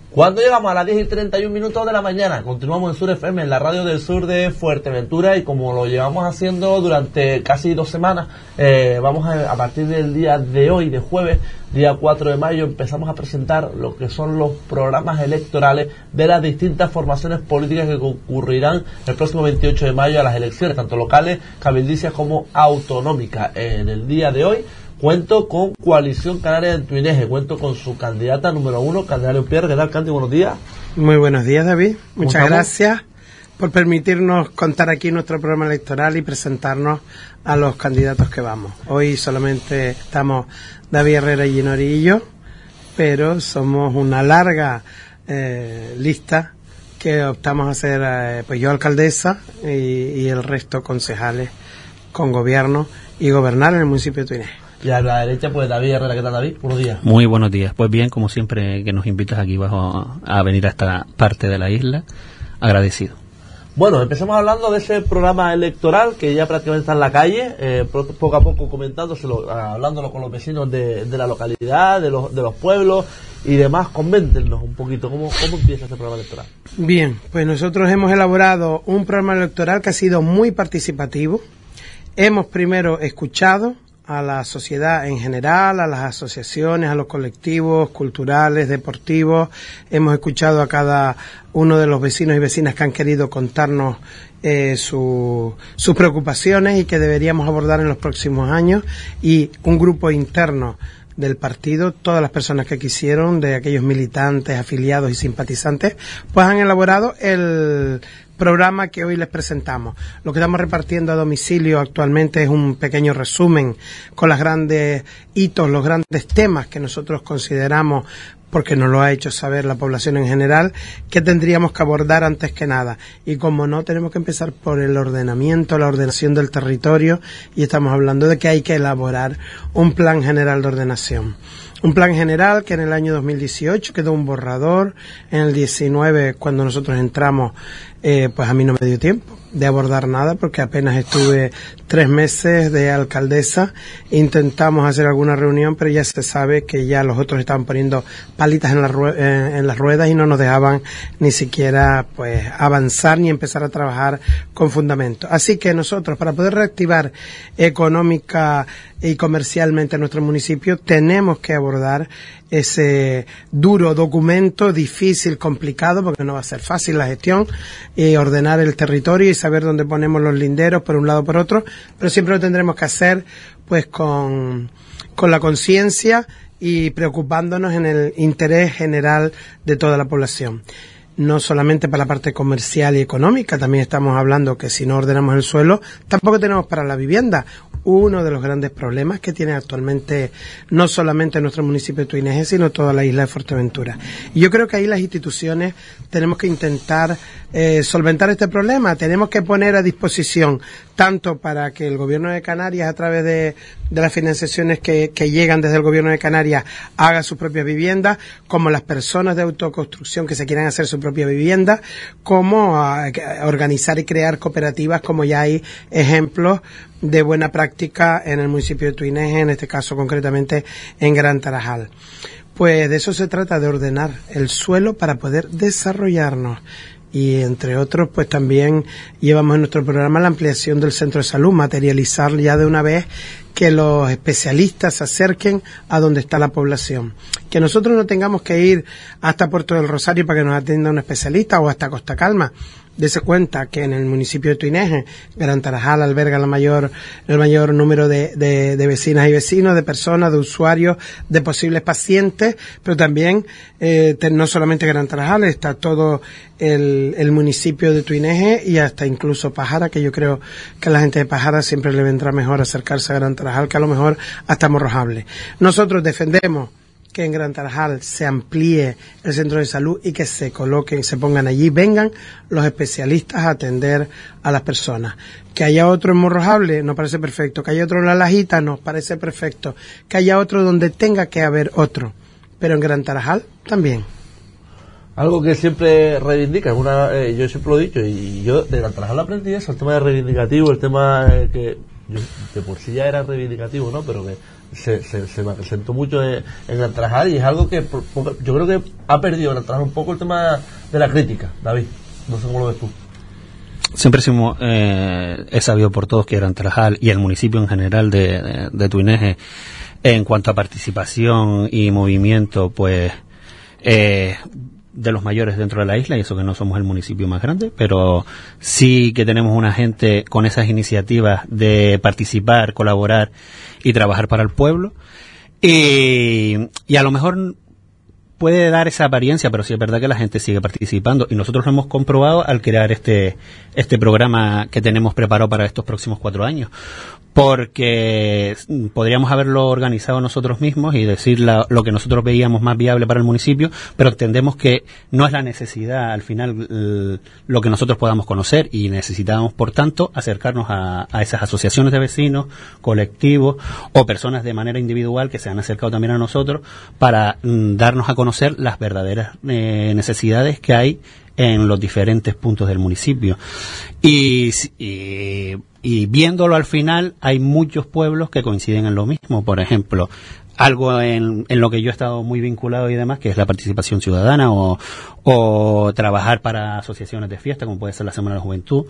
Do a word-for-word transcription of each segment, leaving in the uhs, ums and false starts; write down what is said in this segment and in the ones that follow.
Cuando llegamos a las diez y treinta y un minutos de la mañana, continuamos en Sur F M, en la radio del sur de Fuerteventura, y como lo llevamos haciendo durante casi dos semanas, eh, vamos a, a partir del día de hoy, de jueves, día cuatro de mayo, empezamos a presentar lo que son los programas electorales de las distintas formaciones políticas que concurrirán el próximo veintiocho de mayo a las elecciones, tanto locales, cabildicias como autonómicas. En el día de hoy cuento con Coalición Canaria de Tuineje, cuento con su candidata número uno, Candelaria Umpierre. ¿Qué tal, Candy? Buenos días. Muy buenos días, David. Muchas estamos? gracias por permitirnos contar aquí nuestro programa electoral y presentarnos a los candidatos que vamos. Hoy solamente estamos David Herrera y Gino Orillo, pero somos una larga eh, lista que optamos a ser, eh, pues yo alcaldesa y, y el resto concejales con gobierno y gobernar en el municipio de Tuineje. Y a la derecha, pues David Herrera. ¿Qué tal, David? Buenos días. Muy buenos días. Pues bien, como siempre que nos invitas aquí bajo a venir a esta parte de la isla, agradecido. Bueno, empecemos hablando de ese programa electoral que ya prácticamente está en la calle, eh, poco a poco comentándoselo, hablándolo con los vecinos de, de la localidad, de los, de los pueblos y demás. Coméntenos un poquito cómo, cómo empieza este programa electoral. Bien, pues nosotros hemos elaborado un programa electoral que ha sido muy participativo. Hemos primero escuchado a la sociedad en general, a las asociaciones, a los colectivos culturales, deportivos. Hemos escuchado a cada uno de los vecinos y vecinas que han querido contarnos eh, su, sus preocupaciones y que deberíamos abordar en los próximos años, y un grupo interno del partido, todas las personas que quisieron, de aquellos militantes, afiliados y simpatizantes, pues han elaborado el programa que hoy les presentamos. Lo que estamos repartiendo a domicilio actualmente es un pequeño resumen con los grandes hitos, los grandes temas que nosotros consideramos, porque nos lo ha hecho saber la población en general, que tendríamos que abordar antes que nada. Y como no, tenemos que empezar por el ordenamiento, la ordenación del territorio, y estamos hablando de que hay que elaborar un plan general de ordenación. Un plan general que en el año dos mil dieciocho quedó un borrador, en el diecinueve, cuando nosotros entramos, eh, pues a mí no me dio tiempo de abordar nada, porque apenas estuve tres meses de alcaldesa. Intentamos hacer alguna reunión, pero ya se sabe que ya los otros estaban poniendo palitas en, la rue- eh, en las ruedas y no nos dejaban ni siquiera pues avanzar ni empezar a trabajar con fundamento. Así que nosotros, para poder reactivar económica y comercialmente nuestro municipio, tenemos que abordar ese duro documento, difícil, complicado, porque no va a ser fácil la gestión, y ordenar el territorio y saber dónde ponemos los linderos por un lado o por otro, pero siempre lo tendremos que hacer pues con, con la conciencia y preocupándonos en el interés general de toda la población. No solamente para la parte comercial y económica, también estamos hablando que si no ordenamos el suelo, tampoco tenemos para la vivienda. Uno de los grandes problemas que tiene actualmente no solamente nuestro municipio de Tuineje, sino toda la isla de Fuerteventura. Y yo creo que ahí las instituciones tenemos que intentar eh, solventar este problema. Tenemos que poner a disposición, tanto para que el gobierno de Canarias, a través de, de las financiaciones que, que llegan desde el gobierno de Canarias, haga sus propias viviendas, como las personas de autoconstrucción que se quieran hacer su propia vivienda, como a, a organizar y crear cooperativas, como ya hay ejemplos de buena práctica en el municipio de Tuineje, en este caso concretamente en Gran Tarajal. Pues de eso se trata, de ordenar el suelo para poder desarrollarnos. Y entre otros, pues también llevamos en nuestro programa la ampliación del centro de salud, materializar ya de una vez que los especialistas se acerquen a donde está la población. Que nosotros no tengamos que ir hasta Puerto del Rosario para que nos atienda un especialista, o hasta Costa Calma. Dese cuenta que en el municipio de Tuineje, Gran Tarajal alberga la mayor, el mayor número de, de, de vecinas y vecinos, de personas, de usuarios, de posibles pacientes, pero también, eh, no solamente Gran Tarajal, está todo el, el municipio de Tuineje y hasta incluso Pajara, que yo creo que a la gente de Pajara siempre le vendrá mejor acercarse a Gran Tarajal que a lo mejor hasta Morrojable. Nosotros defendemos que en Gran Tarajal se amplíe el centro de salud y que se coloquen, se pongan allí, vengan los especialistas a atender a las personas. Que haya otro en Morrojable nos parece perfecto, que haya otro en La Lajita nos parece perfecto, que haya otro donde tenga que haber otro, pero en Gran Tarajal también. Algo que siempre reivindica, una, eh, yo siempre lo he dicho, y yo de Gran Tarajal aprendí eso, el tema de reivindicativo, el tema eh, que yo, de por sí ya era reivindicativo, ¿no? Pero que se, se, se me acrecentó mucho en, en el Trajal, y es algo que yo creo que ha perdido en el Trajal un poco el tema de la crítica. David, no sé cómo lo ves tú. Siempre hemos, eh, he sabido por todos que Gran Tarajal y el municipio en general de, de, de Tuineje, en cuanto a participación y movimiento, pues eh, de los mayores dentro de la isla, y eso que no somos el municipio más grande, pero sí que tenemos una gente con esas iniciativas de participar, colaborar y trabajar para el pueblo, y, y a lo mejor puede dar esa apariencia, pero sí es verdad que la gente sigue participando, y nosotros lo hemos comprobado al crear este este programa que tenemos preparado para estos próximos cuatro años, porque podríamos haberlo organizado nosotros mismos y decir la, lo que nosotros veíamos más viable para el municipio, pero entendemos que no es la necesidad al final eh, lo que nosotros podamos conocer, y necesitamos por tanto acercarnos a, a esas asociaciones de vecinos, colectivos o personas de manera individual que se han acercado también a nosotros para mm, darnos a conocer las verdaderas eh, necesidades que hay en los diferentes puntos del municipio. Y, y, y viéndolo al final, hay muchos pueblos que coinciden en lo mismo. Por ejemplo, algo en, en lo que yo he estado muy vinculado y demás, que es la participación ciudadana, o, o trabajar para asociaciones de fiesta, como puede ser la Semana de la Juventud.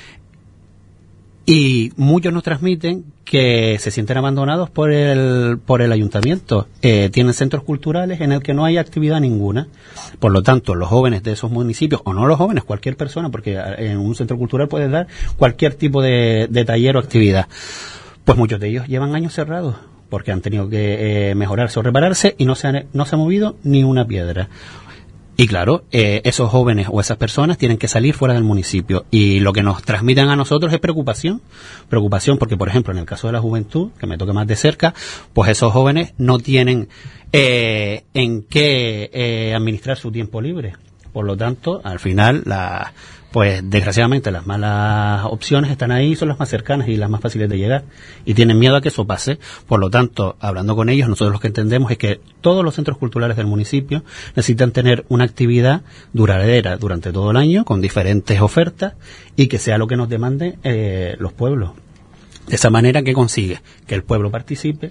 Y muchos nos transmiten que se sienten abandonados por el por el ayuntamiento. Eh, tienen centros culturales en el que no hay actividad ninguna. Por lo tanto, los jóvenes de esos municipios, o no los jóvenes, cualquier persona, porque en un centro cultural puedes dar cualquier tipo de, de taller o actividad, pues muchos de ellos llevan años cerrados porque han tenido que eh, mejorarse o repararse, y no se, han, no se ha movido ni una piedra. Y claro, eh, esos jóvenes o esas personas tienen que salir fuera del municipio, y lo que nos transmiten a nosotros es preocupación, preocupación porque, por ejemplo, en el caso de la juventud, que me toca más de cerca, pues esos jóvenes no tienen eh, en qué eh, administrar su tiempo libre. Por lo tanto, al final, la, pues desgraciadamente las malas opciones están ahí, son las más cercanas y las más fáciles de llegar, y tienen miedo a que eso pase. Por lo tanto, hablando con ellos, nosotros lo que entendemos es que todos los centros culturales del municipio necesitan tener una actividad duradera durante todo el año, con diferentes ofertas, y que sea lo que nos demanden eh, los pueblos. De esa manera, ¿qué consigue? Que el pueblo participe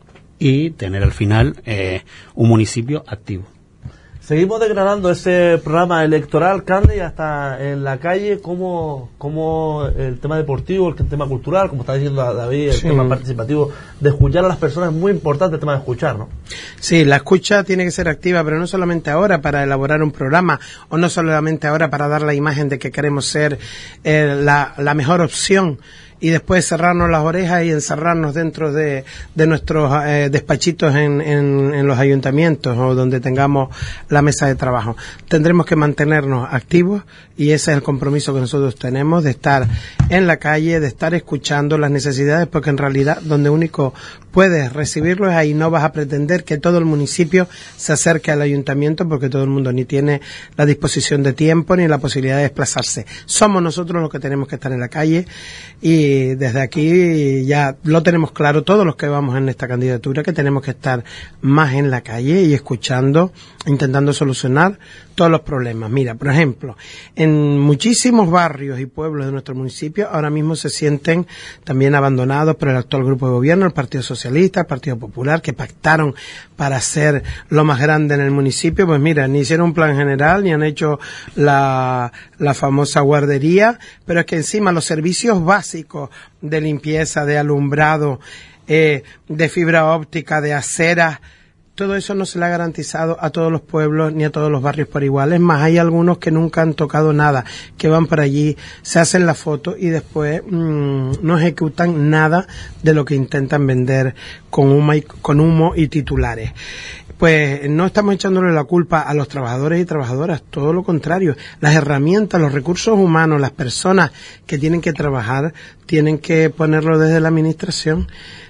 y tener al final eh, un municipio activo. Seguimos desgranando ese programa electoral, Candy, hasta en la calle, como, como el tema deportivo, el tema cultural, como está diciendo David, el sí. tema participativo, de escuchar a las personas, es muy importante el tema de escuchar, ¿no? Sí, la escucha tiene que ser activa, pero no solamente ahora para elaborar un programa, o no solamente ahora para dar la imagen de que queremos ser eh, la, la mejor opción, y después cerrarnos las orejas y encerrarnos dentro de, de nuestros eh, despachitos en, en, en los ayuntamientos o donde tengamos la mesa de trabajo. Tendremos que mantenernos activos, y ese es el compromiso que nosotros tenemos, de estar en la calle, de estar escuchando las necesidades, porque en realidad donde único puedes recibirlo es ahí. No vas a pretender que todo el municipio se acerque al ayuntamiento, porque todo el mundo ni tiene la disposición de tiempo ni la posibilidad de desplazarse. Somos nosotros los que tenemos que estar en la calle, y desde aquí ya lo tenemos claro todos los que vamos en esta candidatura, que tenemos que estar más en la calle y escuchando, intentando solucionar todos los problemas. Mira, por ejemplo, en muchísimos barrios y pueblos de nuestro municipio ahora mismo se sienten también abandonados por el actual grupo de gobierno, el Partido Socialista, el Partido Popular, que pactaron para ser lo más grande en el municipio. Pues mira, ni hicieron un plan general, ni han hecho la, la famosa guardería, pero es que encima los servicios básicos de limpieza, de alumbrado, eh, de fibra óptica, de aceras, todo eso no se le ha garantizado a todos los pueblos ni a todos los barrios por igual. Es más, hay algunos que nunca han tocado nada, que van por allí, se hacen la foto y después mmm, no ejecutan nada de lo que intentan vender con humo y, con humo y titulares. Pues no estamos echándole la culpa a los trabajadores y trabajadoras, todo lo contrario. Las herramientas, los recursos humanos, las personas que tienen que trabajar, tienen que ponerlo desde la administración.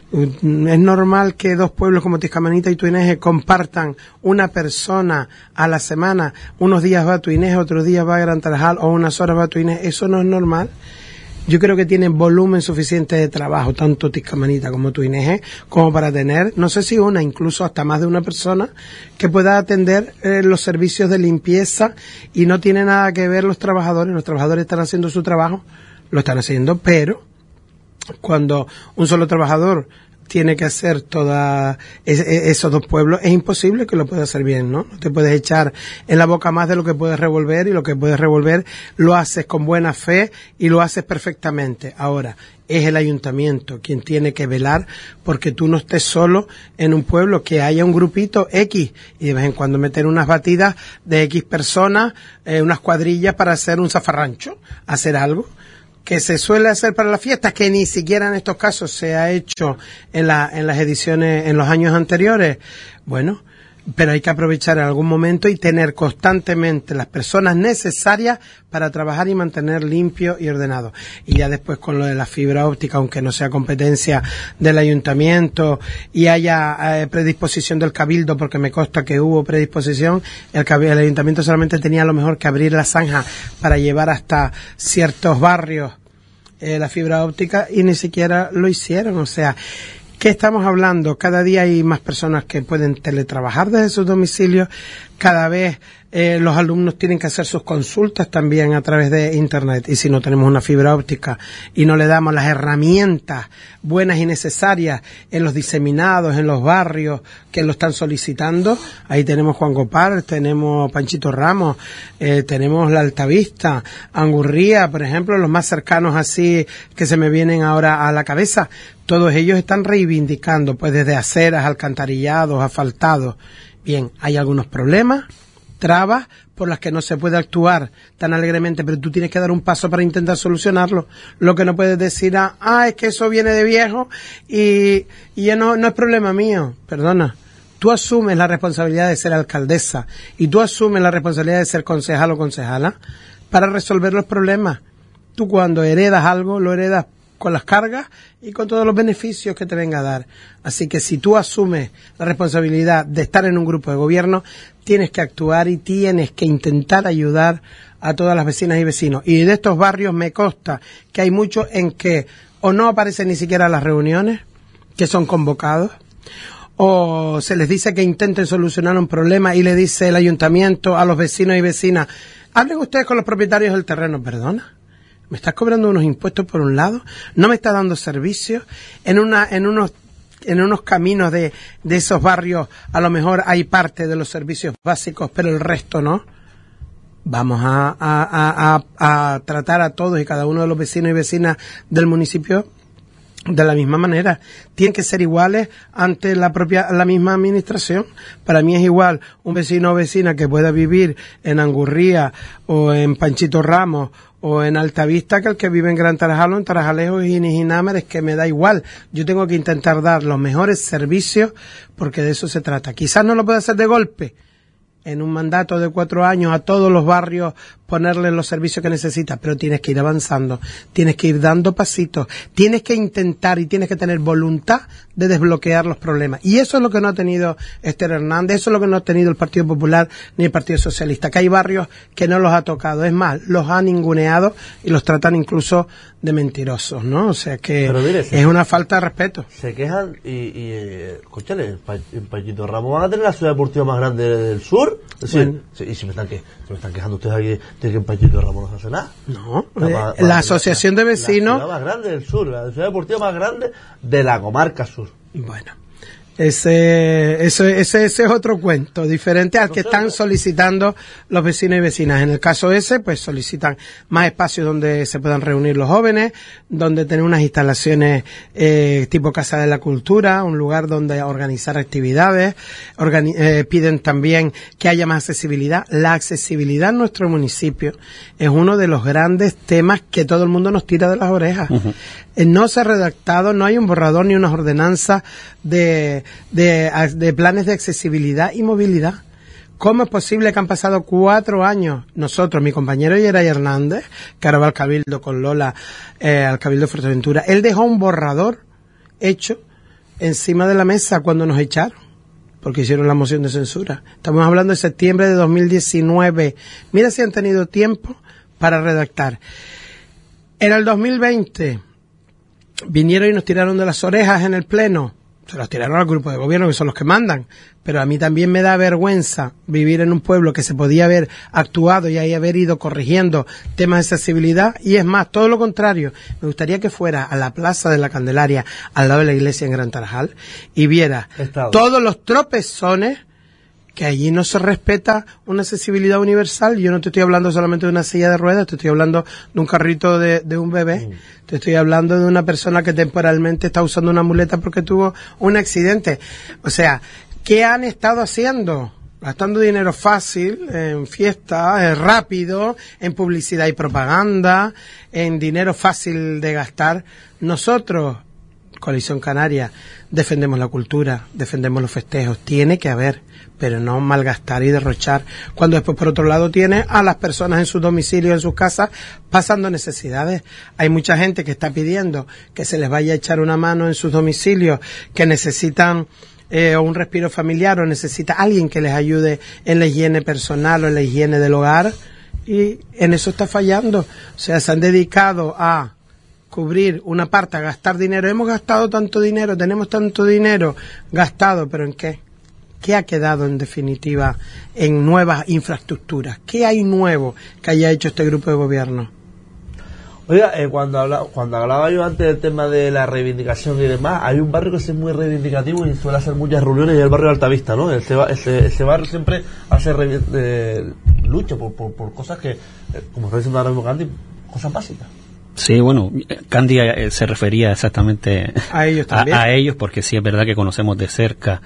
Es normal que dos pueblos como Tiscamanita y Tuineje compartan una persona a la semana. Unos días va a Tuineje, otros días va a Gran Tarajal, o unas horas va a Tuineje. Eso no es normal. Yo creo que tienen volumen suficiente de trabajo, tanto Tiscamanita como Tuineje, como para tener, no sé si una, incluso hasta más de una persona que pueda atender eh, los servicios de limpieza, y no tiene nada que ver los trabajadores. Los trabajadores están haciendo su trabajo, lo están haciendo, pero cuando un solo trabajador tiene que hacer todos esos dos pueblos, es imposible que lo pueda hacer bien, ¿no? No te puedes echar en la boca más de lo que puedes revolver, y lo que puedes revolver lo haces con buena fe y lo haces perfectamente. Ahora, es el ayuntamiento quien tiene que velar porque tú no estés solo en un pueblo, que haya un grupito X y de vez en cuando meter unas batidas de X personas, eh, unas cuadrillas para hacer un zafarrancho, hacer algo que se suele hacer para las fiestas, que ni siquiera en estos casos se ha hecho en, la, en las ediciones, en los años anteriores. Bueno, pero hay que aprovechar en algún momento y tener constantemente las personas necesarias para trabajar y mantener limpio y ordenado. Y ya después con lo de la fibra óptica, aunque no sea competencia del ayuntamiento y haya eh, predisposición del cabildo, porque me consta que hubo predisposición, el, el ayuntamiento solamente tenía a lo mejor que abrir la zanja para llevar hasta ciertos barrios eh, la fibra óptica, y ni siquiera lo hicieron. O sea, ¿qué estamos hablando? Cada día hay más personas que pueden teletrabajar desde sus domicilios. Cada vez eh, los alumnos tienen que hacer sus consultas también a través de Internet. Y si no tenemos una fibra óptica y no le damos las herramientas buenas y necesarias en los diseminados, en los barrios que lo están solicitando, ahí tenemos Juan Gopar, tenemos Panchito Ramos, eh, tenemos La Altavista, Angurría, por ejemplo, los más cercanos así que se me vienen ahora a la cabeza. Todos ellos están reivindicando, pues desde aceras, alcantarillados, asfaltados. Bien, hay algunos problemas, trabas por las que no se puede actuar tan alegremente, pero tú tienes que dar un paso para intentar solucionarlo. Lo que no puedes decir, ah, ah es que eso viene de viejo y, y ya no, no es problema mío. Perdona, tú asumes la responsabilidad de ser alcaldesa y tú asumes la responsabilidad de ser concejal o concejala para resolver los problemas. Tú cuando heredas algo, lo heredas con las cargas y con todos los beneficios que te venga a dar. Así que si tú asumes la responsabilidad de estar en un grupo de gobierno, tienes que actuar y tienes que intentar ayudar a todas las vecinas y vecinos. Y de estos barrios me consta que hay muchos en que o no aparecen ni siquiera las reuniones, que son convocados, o se les dice que intenten solucionar un problema y le dice el ayuntamiento a los vecinos y vecinas, hablen ustedes con los propietarios del terreno. Perdona, me estás cobrando unos impuestos por un lado, no me estás dando servicios, en una, en unos, en unos caminos de, de esos barrios a lo mejor hay parte de los servicios básicos, pero el resto no. Vamos a, a, a, a tratar a todos y cada uno de los vecinos y vecinas del municipio de la misma manera. Tienen que ser iguales ante la propia, la misma administración. Para mí es igual un vecino o vecina que pueda vivir en Angurría o en Panchito Ramos o en Altavista que el que vive en Gran Tarajal o en Tarajalejo y Nijinámeres, que me da igual. Yo tengo que intentar dar los mejores servicios porque de eso se trata. Quizás no lo pueda hacer de golpe, en un mandato de cuatro años a todos los barrios ponerles los servicios que necesitas, pero tienes que ir avanzando, tienes que ir dando pasitos, tienes que intentar y tienes que tener voluntad de desbloquear los problemas. Y eso es lo que no ha tenido Esther Hernández, eso es lo que no ha tenido el Partido Popular ni el Partido Socialista, que hay barrios que no los ha tocado, es más, los ha ninguneado y los tratan incluso de mentirosos, ¿no? O sea que mire, es se, una falta de respeto. Se quejan y, y eh, escúchale, en Panchito Ramos van a tener la ciudad deportiva más grande del sur. Es decir, bueno, y si me están que se me están quejando ustedes aquí de que en Panchito Ramos no se hace nada. No, la, la, la asociación de vecinos, la ciudad más grande del sur, la ciudad deportiva más grande de la comarca sur. Bueno, ese, ese, ese, ese es otro cuento, diferente al que están solicitando los vecinos y vecinas. En el caso ese, pues solicitan más espacios donde se puedan reunir los jóvenes, donde tener unas instalaciones eh, tipo Casa de la Cultura, un lugar donde organizar actividades. Organi- eh, piden también que haya más accesibilidad. La accesibilidad en nuestro municipio es uno de los grandes temas que todo el mundo nos tira de las orejas. Uh-huh. Eh, no se ha redactado, no hay un borrador ni unas ordenanzas de De, de planes de accesibilidad y movilidad. ¿Cómo es posible que han pasado cuatro años? Nosotros, mi compañero Yeray Hernández, que ahora va al Cabildo con Lola, eh, al Cabildo de Fuerteventura, él dejó un borrador hecho encima de la mesa cuando nos echaron, porque hicieron la moción de censura. Estamos hablando de septiembre de dos mil diecinueve. Mira si han tenido tiempo para redactar. En el dos mil veinte vinieron y nos tiraron de las orejas en el Pleno. se los tiraron al grupo de gobierno, que son los que mandan. Pero a mí también me da vergüenza vivir en un pueblo que se podía haber actuado y ahí haber ido corrigiendo temas de accesibilidad. Y es más, todo lo contrario. Me gustaría que fuera a la Plaza de la Candelaria, al lado de la iglesia en Gran Tarajal, y viera Estado. todos los tropezones, que allí no se respeta una accesibilidad universal. Yo no te estoy hablando solamente de una silla de ruedas, te estoy hablando de un carrito de, de un bebé, mm. te estoy hablando de una persona que temporalmente está usando una muleta porque tuvo un accidente. O sea, ¿qué han estado haciendo? Gastando dinero fácil, en fiestas, en rápido, en publicidad y propaganda, en dinero fácil de gastar. Nosotros, Coalición Canaria, defendemos la cultura, defendemos los festejos. Tiene que haber, pero no malgastar y derrochar, cuando después por otro lado tiene a las personas en sus domicilios, en sus casas, pasando necesidades. Hay mucha gente que está pidiendo que se les vaya a echar una mano en sus domicilios, que necesitan eh, un respiro familiar o necesita alguien que les ayude en la higiene personal o en la higiene del hogar, y en eso está fallando. O sea, se han dedicado a cubrir una parte, a gastar dinero. Hemos gastado tanto dinero, tenemos tanto dinero gastado, ¿pero en qué? ¿Qué ha quedado en definitiva en nuevas infraestructuras? ¿Qué hay nuevo que haya hecho este grupo de gobierno? Oiga, eh, cuando, habla, cuando hablaba yo antes del tema de la reivindicación y demás, hay un barrio que es muy reivindicativo y suele hacer muchas reuniones, y es el barrio de Altavista, ¿no? Ese, ese, ese barrio siempre hace eh, lucha por, por, por cosas que, eh, como está diciendo ahora mismo Candy, cosas básicas. Sí, bueno, Candy eh, se refería exactamente a ellos también. A, a ellos, porque sí es verdad que conocemos de cerca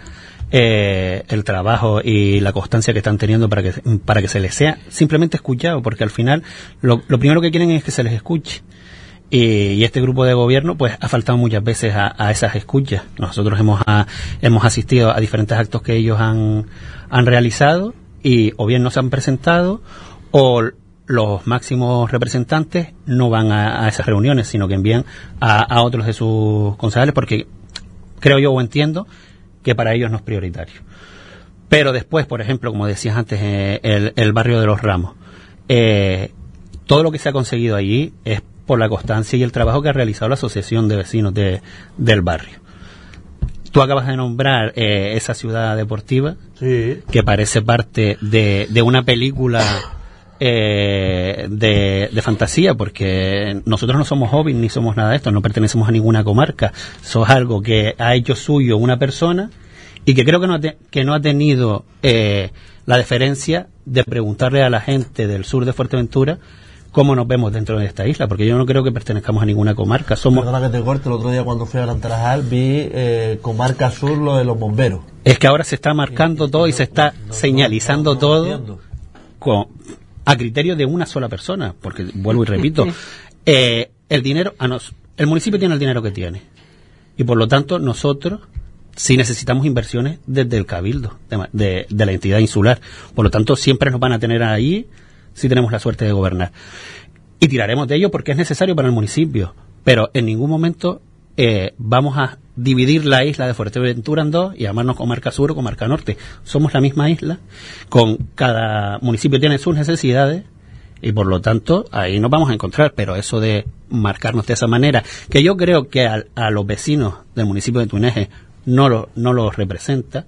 eh, el trabajo y la constancia que están teniendo para que para que se les sea simplemente escuchado, porque al final lo, lo primero que quieren es que se les escuche. Y, y este grupo de gobierno pues ha faltado muchas veces a, a esas escuchas. Nosotros hemos a, hemos asistido a diferentes actos que ellos han, han realizado y o bien no se han presentado o los máximos representantes no van a, a esas reuniones, sino que envían a, a otros de sus concejales, porque creo yo o entiendo que para ellos no es prioritario. Pero después, por ejemplo, como decías antes, eh, el, el barrio de Los Ramos, eh, todo lo que se ha conseguido allí es por la constancia y el trabajo que ha realizado la asociación de vecinos de, del barrio. Tú acabas de nombrar eh, esa ciudad deportiva, sí, que parece parte de, de una película Eh, de, de fantasía, porque nosotros no somos hobbies ni somos nada de esto, no pertenecemos a ninguna comarca. Eso es algo que ha hecho suyo una persona y que creo que no ha, te, que no ha tenido eh, la deferencia de preguntarle a la gente del sur de Fuerteventura cómo nos vemos dentro de esta isla, porque yo no creo que pertenezcamos a ninguna comarca. Somos... Perdona que te corte, el otro día cuando fui a Gran Tarajal vi eh, comarca sur, lo de los bomberos. Es que ahora se está marcando y, todo y, y se está no, señalizando no, no, no, no todo con a criterio de una sola persona, porque vuelvo y repito, eh, el dinero, a nos, el municipio tiene el dinero que tiene, y por lo tanto nosotros sí necesitamos inversiones desde el cabildo de, de, de la entidad insular, por lo tanto siempre nos van a tener ahí si tenemos la suerte de gobernar, y tiraremos de ello porque es necesario para el municipio, pero en ningún momento eh, vamos a dividir la isla de Fuerteventura en dos y llamarnos comarca sur o comarca norte. Somos la misma isla, con cada municipio tiene sus necesidades y por lo tanto ahí nos vamos a encontrar, pero eso de marcarnos de esa manera, que yo creo que a, a los vecinos del municipio de Tuineje no lo, no los representa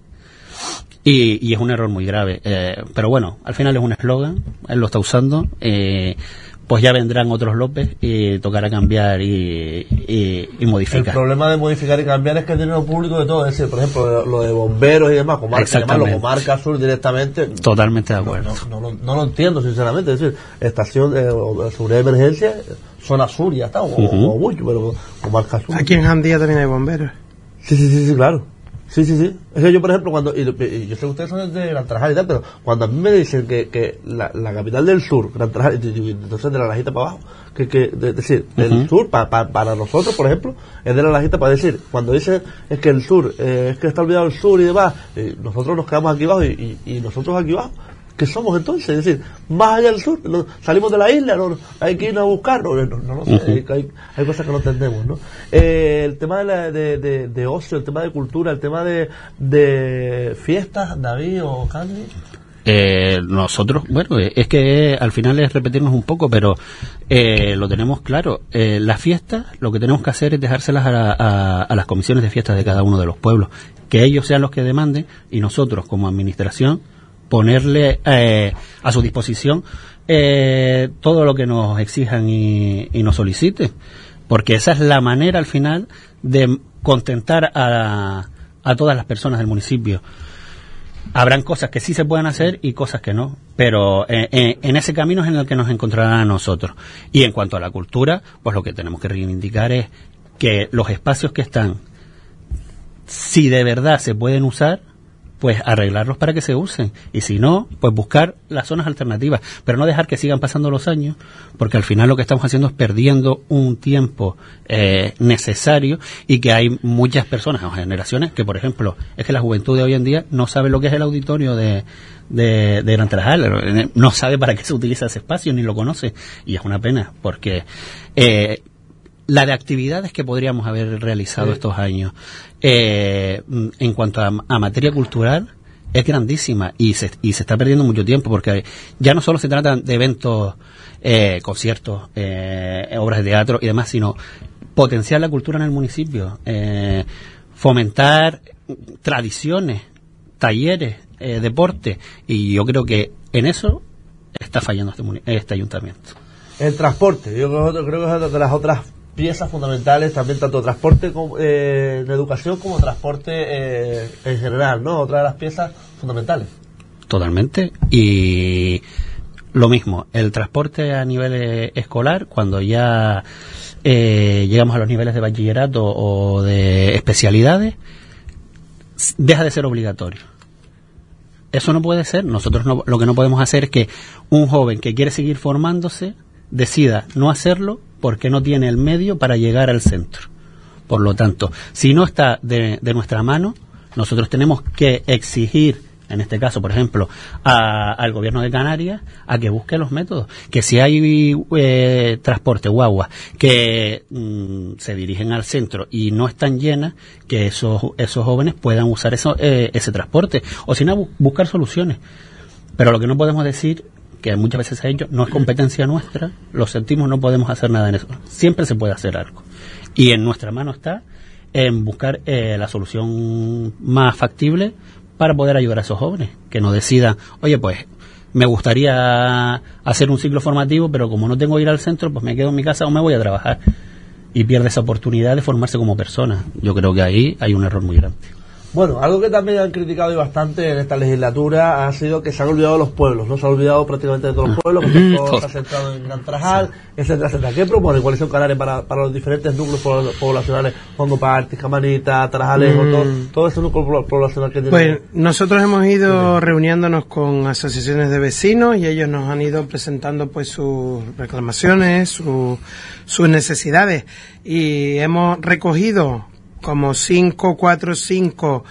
y, y es un error muy grave, eh, pero bueno, al final es un eslogan, él lo está usando, eh, pues ya vendrán otros López y tocará cambiar y, y, y modificar. El problema de modificar y cambiar es que el dinero público de todo, es decir, por ejemplo, lo de bomberos y demás, comarca, llamarlo comarca sur directamente. Totalmente de acuerdo. No, no, no, no lo entiendo, sinceramente, es decir, estación de, de seguridad de emergencia, zona sur, ya está, o, uh-huh. o mucho, pero comarca sur. Aquí en Jandía también hay bomberos. Sí, sí, sí, sí, claro. Sí, sí, sí. Es que yo, por ejemplo, cuando, y, y yo sé que ustedes son de Gran Tarajal y tal, pero cuando a mí me dicen que, que la, la capital del sur, Gran Tarajal, entonces de la Lajita para abajo, que, que de, decir, uh-huh. el sur, pa, pa, para nosotros, por ejemplo, es de la Lajita para decir, cuando dicen es que el sur, eh, es que está olvidado el sur y demás, eh, nosotros nos quedamos aquí abajo y, y, y nosotros aquí abajo, ¿qué somos entonces? Es decir, más allá del sur, no, salimos de la isla, no, hay que ir a buscar, no, no, no lo sé, uh-huh. hay, hay cosas que no entendemos, ¿no? Eh, el tema de, la, de, de, de ocio, el tema de cultura, el tema de, de fiestas, David o Candy. Eh, nosotros, bueno, es que al final es repetirnos un poco, pero eh, lo tenemos claro. Eh, las fiestas, lo que tenemos que hacer es dejárselas a, la, a, a las comisiones de fiestas de cada uno de los pueblos, que ellos sean los que demanden y nosotros como administración ponerle eh, a su disposición eh, todo lo que nos exijan y, y nos soliciten, porque esa es la manera al final de contentar a, a todas las personas del municipio. Habrán cosas que sí se puedan hacer y cosas que no, pero eh, eh, en ese camino es en el que nos encontrarán a nosotros. Y en cuanto a la cultura, pues lo que tenemos que reivindicar es que los espacios que están, si de verdad se pueden usar, pues arreglarlos para que se usen, y si no, pues buscar las zonas alternativas, pero no dejar que sigan pasando los años, porque al final lo que estamos haciendo es perdiendo un tiempo eh, necesario, y que hay muchas personas o generaciones que, por ejemplo, es que la juventud de hoy en día no sabe lo que es el auditorio de, de, de Gran Tarajal, no sabe para qué se utiliza ese espacio, ni lo conoce, y es una pena, porque eh, la de actividades que podríamos haber realizado sí. estos años eh, en cuanto a, a materia cultural es grandísima, y se, y se está perdiendo mucho tiempo, porque ya no solo se trata de eventos, eh, conciertos, eh, obras de teatro y demás, sino potenciar la cultura en el municipio, eh, fomentar tradiciones, talleres, eh, deporte, y yo creo que en eso está fallando este, este ayuntamiento. El transporte, yo creo, creo que es de las otras piezas fundamentales, también tanto transporte como, eh, de educación como transporte eh, en general, ¿no? Otra de las piezas fundamentales. Totalmente. Y lo mismo, el transporte a nivel eh, escolar, cuando ya eh, llegamos a los niveles de bachillerato o de especialidades, deja de ser obligatorio. Eso no puede ser. Nosotros no, lo que no podemos hacer es que un joven que quiere seguir formándose decida no hacerlo porque no tiene el medio para llegar al centro. Por lo tanto, si no está de, de nuestra mano, nosotros tenemos que exigir, en este caso, por ejemplo, a, al gobierno de Canarias, a que busque los métodos. Que si hay eh, transporte, guagua, que mm, se dirigen al centro y no están llenas, que esos, esos jóvenes puedan usar eso, eh, ese transporte. O si no, bu- buscar soluciones. Pero lo que no podemos decir, que muchas veces se ha hecho, no es competencia nuestra, los sentimos, no podemos hacer nada en eso. Siempre se puede hacer algo. Y en nuestra mano está en buscar eh, la solución más factible para poder ayudar a esos jóvenes, que no decidan, oye, pues me gustaría hacer un ciclo formativo, pero como no tengo que ir al centro, pues me quedo en mi casa o me voy a trabajar. Y pierde esa oportunidad de formarse como persona. Yo creo que ahí hay un error muy grande. Bueno, algo que también han criticado y bastante en esta legislatura ha sido que se han olvidado los pueblos, ¿no? Se han olvidado prácticamente de todos los pueblos, que todo se ha centrado en Gran Tarajal, sí. etcétera, etcétera. ¿Qué propone Coalición Canaria para, para los diferentes núcleos poblacionales, Hondo Party, Camanita, Tarajalejo, mm. todo, todo ese núcleo poblacional que tiene? Pues nosotros hemos ido sí. reuniéndonos con asociaciones de vecinos y ellos nos han ido presentando pues sus reclamaciones, su, sus necesidades, y hemos recogido como cinco, cuatro, cinco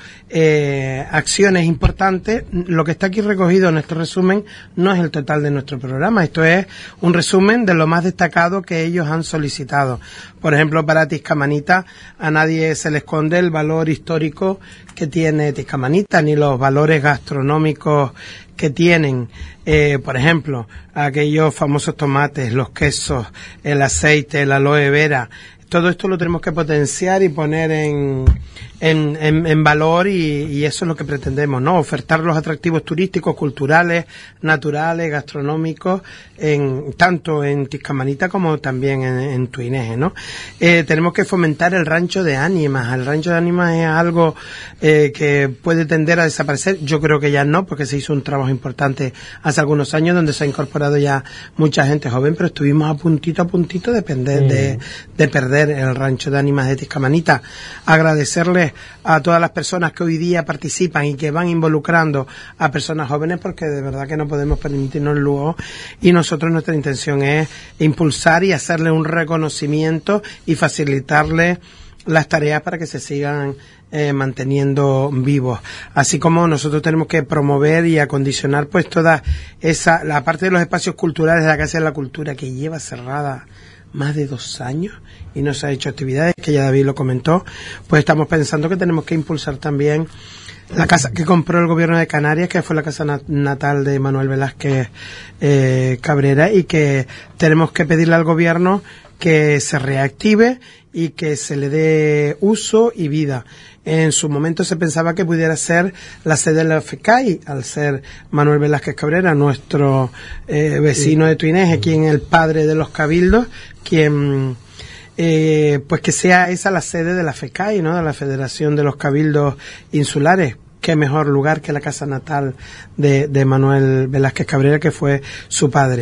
eh, acciones importantes. Lo que está aquí recogido en nuestro resumen no es el total de nuestro programa, esto es un resumen de lo más destacado que ellos han solicitado. Por ejemplo, para Tiscamanita, a nadie se le esconde el valor histórico que tiene Tiscamanita, ni los valores gastronómicos que tienen, eh, por ejemplo, aquellos famosos tomates, los quesos, el aceite, el aloe vera. Todo esto lo tenemos que potenciar y poner en, en, en, en valor, y, y eso es lo que pretendemos, ¿no? Ofertar los atractivos turísticos, culturales, naturales, gastronómicos, en, tanto en Tiscamanita como también en, en Tuineje, ¿no? Eh, tenemos que fomentar el rancho de ánimas. El rancho de ánimas es algo eh, que puede tender a desaparecer. Yo creo que ya no, porque se hizo un trabajo importante hace algunos años donde se ha incorporado ya mucha gente joven, pero estuvimos a puntito a puntito de, pender, mm. de, de perder el rancho de ánimas de Tiscamanita. Agradecerles a todas las personas que hoy día participan y que van involucrando a personas jóvenes, porque de verdad que no podemos permitirnos el lujo, y nosotros nuestra intención es impulsar y hacerle un reconocimiento y facilitarle las tareas para que se sigan eh, manteniendo vivos, así como nosotros tenemos que promover y acondicionar pues toda esa, la parte de los espacios culturales de la Casa de la Cultura, que lleva cerrada más de dos años y no se ha hecho actividades, que ya David lo comentó. Pues estamos pensando que tenemos que impulsar también La casa que compró el gobierno de Canarias, que fue la casa nat- natal de Manuel Velázquez eh, Cabrera, y que tenemos que pedirle al gobierno que se reactive y que se le dé uso y vida. En su momento se pensaba que pudiera ser la sede de la FECAI, al ser Manuel Velázquez Cabrera, nuestro eh, vecino de Tuineje, quien es el padre de los cabildos, quien... Eh, pues que sea esa la sede de la FECAI, ¿no? De la Federación de los Cabildos Insulares. Qué mejor lugar que la casa natal de, de Manuel Velázquez Cabrera, que fue su padre.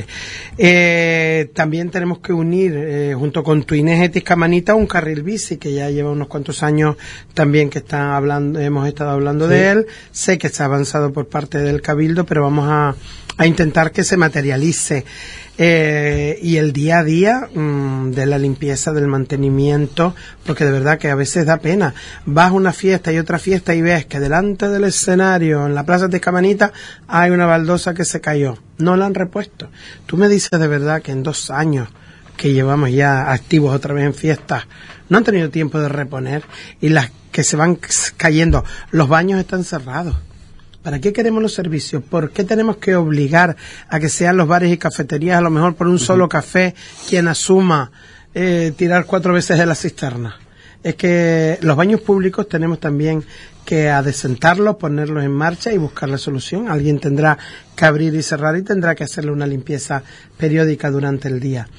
Eh, también tenemos que unir, eh, junto con Tuineje Tiscamanita, un carril bici, que ya lleva unos cuantos años también que está hablando, hemos estado hablando sí. de él. Sé que está avanzado por parte del Cabildo, pero vamos a, a intentar que se materialice. Eh, y el día a día mmm, de la limpieza, del mantenimiento, porque de verdad que a veces da pena. Vas a una fiesta y otra fiesta y ves que delante del escenario, en la Plaza Tiscamanita, hay una baldosa que se cayó. No la han repuesto. Tú me dices de verdad que en dos años que llevamos ya activos otra vez en fiestas, no han tenido tiempo de reponer, y las que se van cayendo, los baños están cerrados. ¿Para qué queremos los servicios? ¿Por qué tenemos que obligar a que sean los bares y cafeterías, a lo mejor por un solo café, quien asuma eh, tirar cuatro veces de la cisterna? Es que los baños públicos tenemos también que adecentarlos, ponerlos en marcha y buscar la solución. Alguien tendrá que abrir y cerrar y tendrá que hacerle una limpieza periódica durante el día.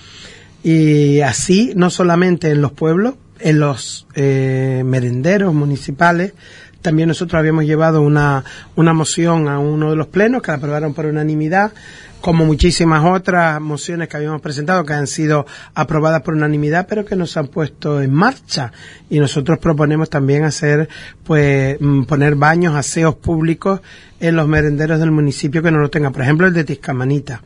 Y así, no solamente en los pueblos, en los eh, merenderos municipales. También nosotros habíamos llevado una, una moción a uno de los plenos que la aprobaron por unanimidad, como muchísimas otras mociones que habíamos presentado que han sido aprobadas por unanimidad, pero que no se han puesto en marcha. Y nosotros proponemos también hacer, pues, poner baños, aseos públicos en los merenderos del municipio que no lo tengan. Por ejemplo, el de Tiscamanita.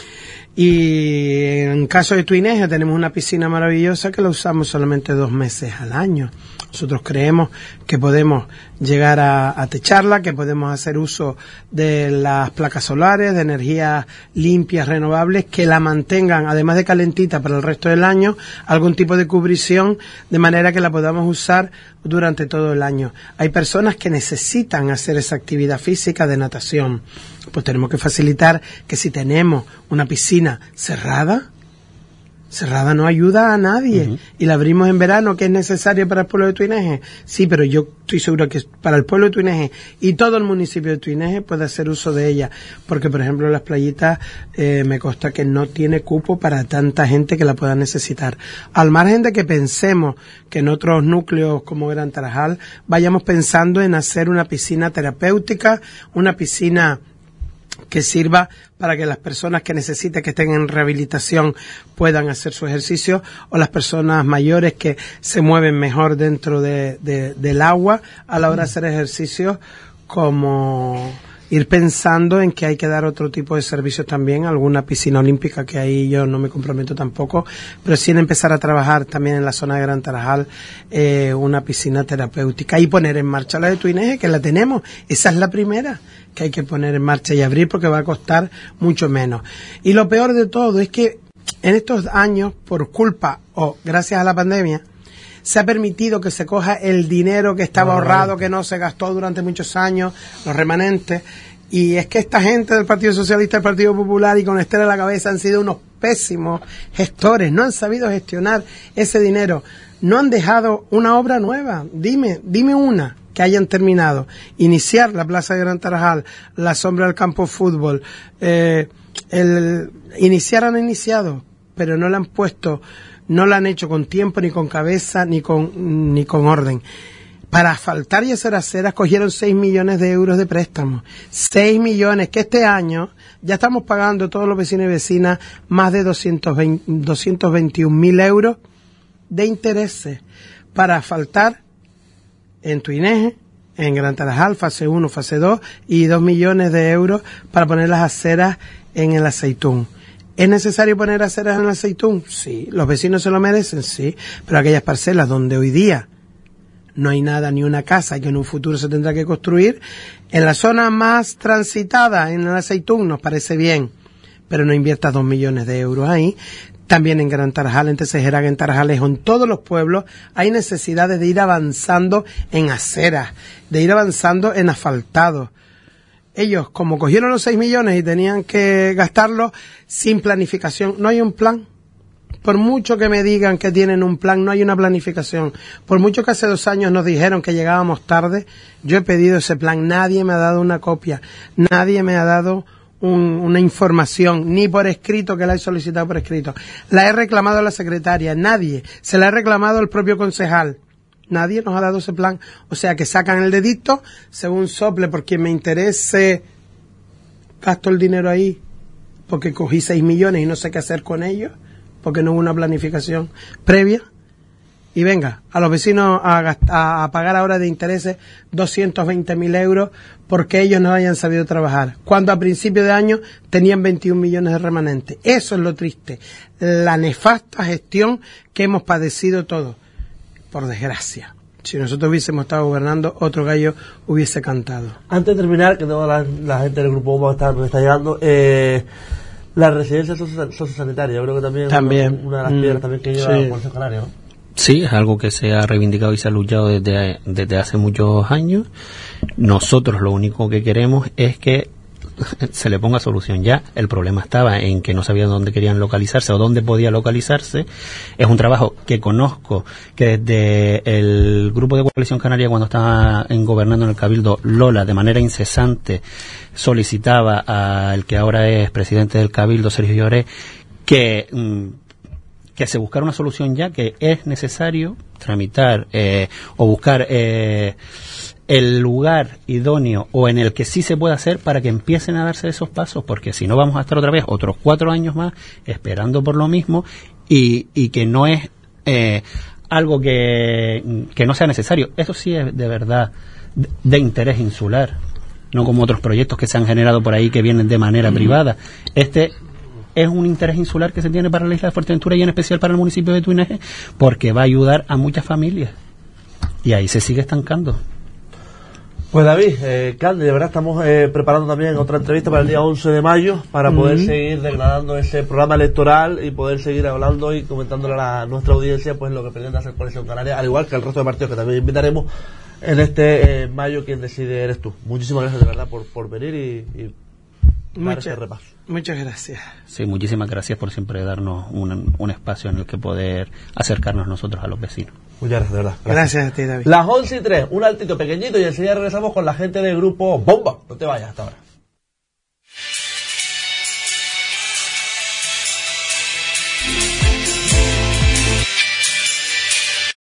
Y en caso de Tuineje tenemos una piscina maravillosa que la usamos solamente dos meses al año. Nosotros creemos que podemos llegar a, a techarla, que podemos hacer uso de las placas solares, de energías limpias, renovables, que la mantengan, además de calentita para el resto del año, algún tipo de cubrición, de manera que la podamos usar durante todo el año. Hay personas que necesitan hacer esa actividad física de natación. Pues tenemos que facilitar que si tenemos una piscina cerrada, cerrada no ayuda a nadie, uh-huh. y la abrimos en verano, que es necesario para el pueblo de Tuineje. Sí, pero yo estoy seguro que para el pueblo de Tuineje y todo el municipio de Tuineje puede hacer uso de ella, porque por ejemplo las playitas eh, me consta que no tiene cupo para tanta gente que la pueda necesitar. Al margen de que pensemos que en otros núcleos como Gran Tarajal vayamos pensando en hacer una piscina terapéutica, una piscina que sirva para que las personas que necesiten, que estén en rehabilitación, puedan hacer su ejercicio, o las personas mayores que se mueven mejor dentro de, de, del agua a la hora de hacer ejercicios, como ir pensando en que hay que dar otro tipo de servicios también, alguna piscina olímpica, que ahí yo no me comprometo tampoco, pero sí en empezar a trabajar también en la zona de Gran Tarajal eh, una piscina terapéutica, y poner en marcha la de Tuineje, que la tenemos. Esa es la primera que hay que poner en marcha y abrir, porque va a costar mucho menos. Y lo peor de todo es que en estos años, por culpa o gracias a la pandemia, se ha permitido que se coja el dinero que estaba no, ahorrado, no. que no se gastó durante muchos años, los remanentes. Y es que esta gente del Partido Socialista, del Partido Popular, y con Esther a la cabeza, han sido unos pésimos gestores. No han sabido gestionar ese dinero. No han dejado una obra nueva. Dime, dime una que hayan terminado. Iniciar la Plaza de Gran Tarajal, la sombra del campo de fútbol. Eh, el, iniciar han iniciado, pero no la han puesto, no la han hecho con tiempo, ni con cabeza, ni con, ni con orden. Para asfaltar y hacer aceras cogieron seis millones de euros de préstamos. seis millones, que este año ya estamos pagando todos los vecinos y vecinas más de doscientos veintiún mil euros de intereses para asfaltar en Tuineje, en Gran Tarajal, fase uno, fase dos, y dos millones de euros para poner las aceras en el Aceitún. ¿Es necesario poner aceras en el Aceitún? Sí. ¿Los vecinos se lo merecen? Sí. Pero aquellas parcelas donde hoy día no hay nada, ni una casa, que en un futuro se tendrá que construir, en la zona más transitada, en el Aceitún, nos parece bien, pero no inviertas dos millones de euros ahí. también en Gran Tarajal, en Tejeraga, en Tarajalejo, en todos los pueblos hay necesidades de ir avanzando en aceras, de ir avanzando en asfaltados. Ellos, como cogieron los seis millones y tenían que gastarlos sin planificación, no hay un plan. Por mucho que me digan que tienen un plan, no hay una planificación. Por mucho que hace dos años nos dijeron que llegábamos tarde, yo he pedido ese plan, nadie me ha dado una copia, nadie me ha dado un, una información, ni por escrito, que la he solicitado por escrito. La he reclamado a la secretaria, nadie, se la he reclamado al propio concejal. Nadie nos ha dado ese plan. O sea que sacan el dedito, según sople, por quien me interese, gasto el dinero ahí, porque cogí seis millones y no sé qué hacer con ellos, porque no hubo una planificación previa. Y venga, a los vecinos a, a, a pagar ahora de intereses doscientos veinte mil euros porque ellos no hayan sabido trabajar, cuando a principio de año tenían veintiún millones de remanentes. Eso es lo triste, la nefasta gestión que hemos padecido todos. Por desgracia. Si nosotros hubiésemos estado gobernando, otro gallo hubiese cantado. Antes de terminar, que toda la, la gente del grupo Bomba está, me está llegando, eh, la residencia sociosanitaria, yo creo que también, también. es una, una de las piedras mm, también que lleva sí. el Consejo Canario, ¿no? Sí, es algo que se ha reivindicado y se ha luchado desde, desde hace muchos años. Nosotros lo único que queremos es que se le ponga solución ya. El problema estaba en que no sabían dónde querían localizarse o dónde podía localizarse. Es un trabajo que conozco, que desde el grupo de Coalición Canaria, cuando estaba en gobernando en el Cabildo, Lola, de manera incesante, solicitaba al que ahora es presidente del Cabildo, Sergio Lloré, que, que se buscara una solución ya, que es necesario tramitar eh, o buscar eh, el lugar idóneo o en el que sí se puede hacer para que empiecen a darse esos pasos, porque si no vamos a estar otra vez otros cuatro años más esperando por lo mismo y, y que no es eh, algo que, que no sea necesario. Eso sí es de verdad de, de interés insular, no como otros proyectos que se han generado por ahí que vienen de manera mm. privada. Este es un interés insular que se tiene para la isla de Fuerteventura y en especial para el municipio de Tuineje, porque va a ayudar a muchas familias y ahí se sigue estancando. Pues David, eh, Candy, de verdad estamos eh, preparando también otra entrevista para el día once de mayo para uh-huh. poder seguir degradando ese programa electoral y poder seguir hablando y comentándole a la, nuestra audiencia pues lo que pretende hacer Coalición Canaria, al igual que el resto de partidos que también invitaremos en este eh, mayo. Quien decide eres tú. Muchísimas gracias de verdad por, por venir y, y dar este repaso. Muchas gracias. Sí, muchísimas gracias por siempre darnos un, un espacio en el que poder acercarnos nosotros a los vecinos. Muchas gracias, de verdad. Gracias, gracias a ti, David. Las once y tres, un altito pequeñito y enseguida regresamos con la gente del grupo Bomba. No te vayas hasta ahora.